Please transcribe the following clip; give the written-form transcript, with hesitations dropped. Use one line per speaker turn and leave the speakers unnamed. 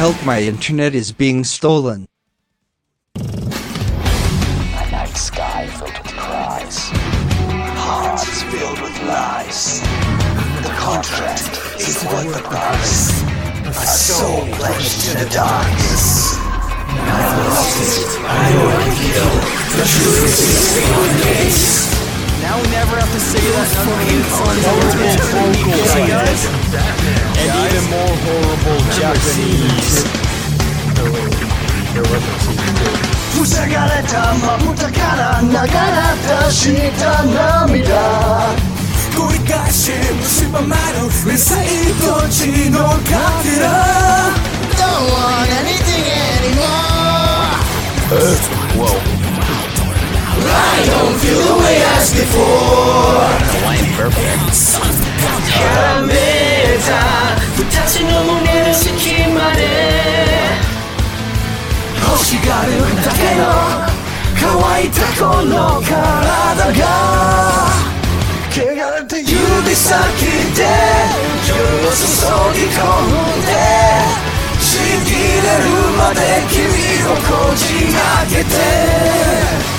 help, my internet is being stolen.
A night sky filled with cries, hearts filled with lies. The contract is worth the price. A soul pledged to the darkness. I've lost it, I know I can kill. The truth is beyond days.
Now we never have to say that fucking funny guys. And even more horrible Japanese.
塞がれたまぶたから流れ出した涙繰り返し蝕まる理性と血のかけら Don't want anything anymore
Whoa.
I don't feel the way as before
Hawaiian perfect.
絡めた二つの胸の隙間で欲しがるだけの乾いたこの体が汚れた指先で夜を注ぎ込んでちぎれるまで君をこじ開けて